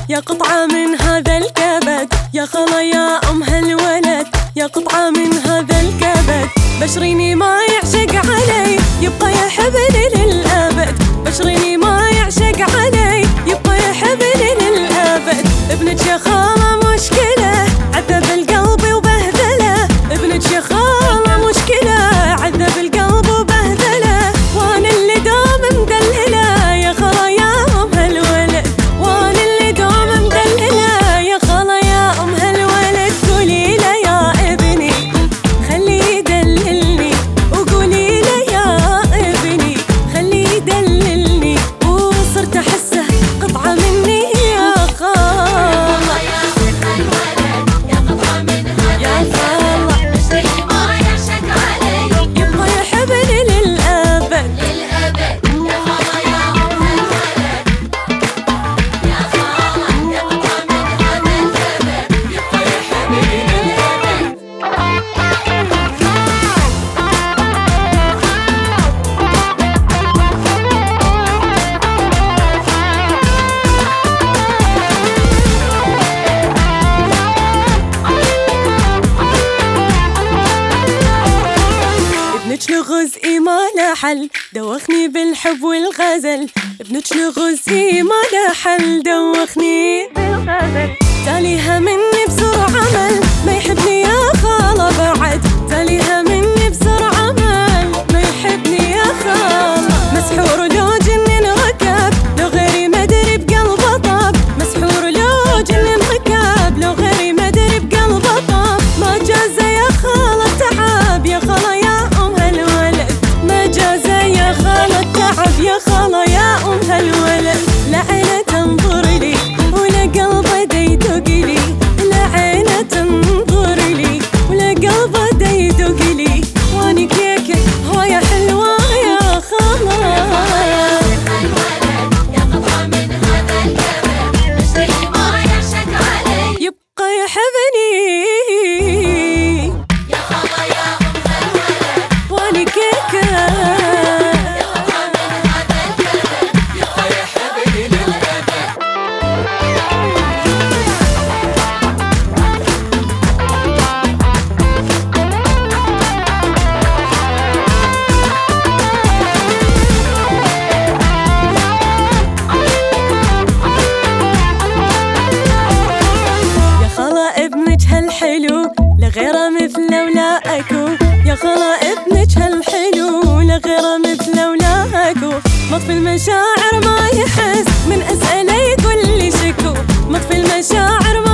يا قطعة من هذا الكبد، يا خلا يا أم هالولد، يا قطعة من هذا الكبد. بشريني ما يعشق علي يبقى يحبني للأبد، بشريني ما يعشق علي يبقى يحبني للأبد. ابنك يا خالة مشكلة عذب القلب وبهدله، ابنك يا خالة مشكلة عذب القلب وبهدله، وانا اللي دوم مدلله يا خلا يا أم هالولد، وانا اللي دوم مدلله يا خلا يا أم هالولد. قولي له يا ابني خليه يدللني، وقولي له يا ابني خليه يدللني، وصرت احسه قطعة مني يا خالة. يا قطعة من هذا الكبد، بشريني ما يعشق علي يبقى يحبني للأبد، للأبد. يا خالة يا أم هالولد، يا خالة يا قطعة من هذا الكبد، يبقى يحبني للأبد. ابنك لغزئي ما له حل دوخني بالحب والغزل، ابنك لغزئي ما له حل دوخني بالغزل. تاليها مني بسرعة عمل ما يحبني يا خالة بعد، تاليها مني بسرعة عمل ما يحبني يا خالة. مسحور لو جنن ركب لو غيري ما ادري بقلبه طاب، مسحور لو جنن ركب لو غيري ما ادري بقلبه طاب. ما جاز يا خالة التعب يا خالة يا أم هالولد، ما جاز يا خالة التعب يا خالة يا أم هالولد. لا عينه تنظر لي ولا قلبه ديدق لي، لا عينه تنظر لي ولا قلبه ديدق لي، واني كيكه هواية حلوة يا خالة. يا قطعة من هذا الكبد، بشريني ما يعشق علي يبقى يحبني، يا خالة يا أم هالولد، واني كيكه يا قطعة من هذا الكبد، يبقى يحبني للأبد. يا خلا ابنك هالحلو لغيره مثله ولا اكو، يا خلا ابنك هالحلو لغيره مثله ولا اكو. مطفي المشاعر ما يحس من اسأله يقول لي شكو، مطفي المشاعر